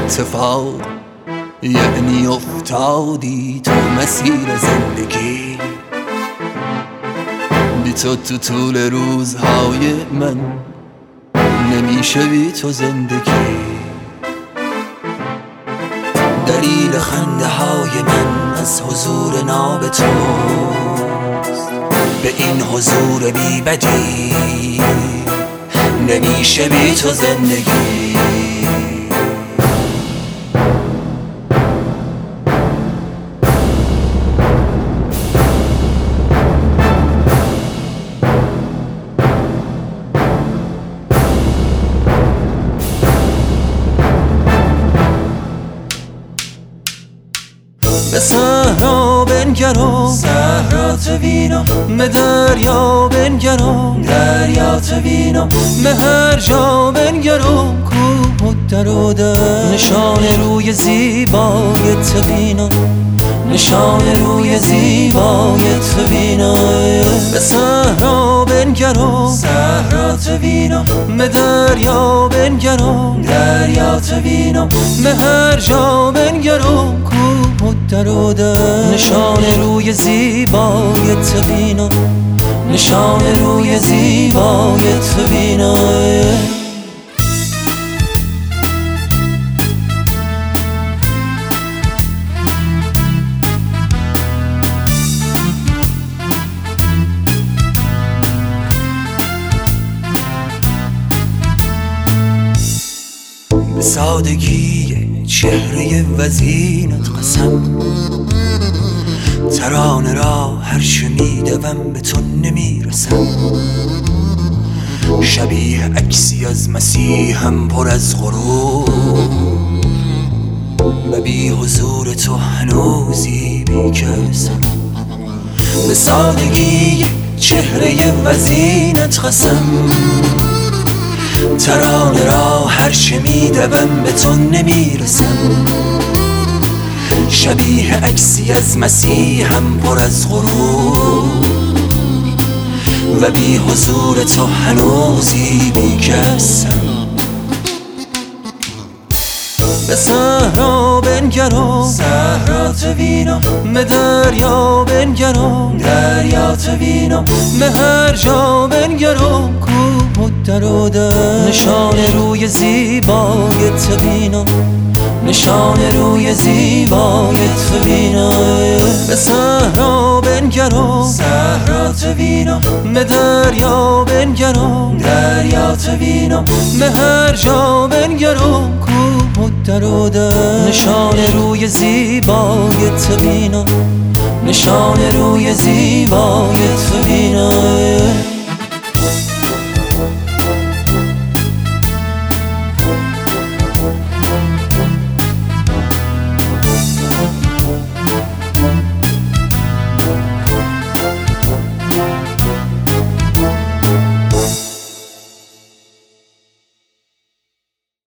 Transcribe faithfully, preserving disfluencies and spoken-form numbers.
اتفاق یعنی افتادی تو مسیر زندگی. بی تو تو طول روزهای من نمیشه بی تو زندگی. دلیل خنده های من از حضور ناب توست، به این حضور بی بدی نمیشه بی تو زندگی. به صحرا بنگرم صحرات وینم، به دریا بنگرم دریات وینم، به هر جا بنگرم کوه و در و در نشان روی زیبای تو بینم، نشان روی زیبای تو بینم. به صحرا بنگرم صحرات وینم، به دریا بنگرم دریات وینم، به هر جا بنگرم کوه و در و در نشان روی زیبای تو بینم، نشان روی زیبای تو بینم. به سادگی چهره وزینت قسم، ترانه را هر شنیدم به تو نمیرسم. شبیه عکسی از مسیحم پر از غرور، و بی حضور تو هنوزی بیکسم. به سادگی چهره وزینت قسم، ترانه را هر شنیدم به تو نمیرسم. شبیه عکسی از مسیحم پر از غرور، و بی حضور تو هنوزی بیکسم. به صحرا بنگرم صحرات وینم، به دریا بنگرم دریات وینم، به هر جا بنگرم کوه و در و در نشان روی زیبای تو بینم، نشان روی زیبای تو بینم. به صحرا بنگرم صحرات وینم، به دریا بنگرم دریات وینم، به هر جا بنگرم کوه و در و در نشان روی زیبای تو بینم، نشان روی زیبای تو بینم.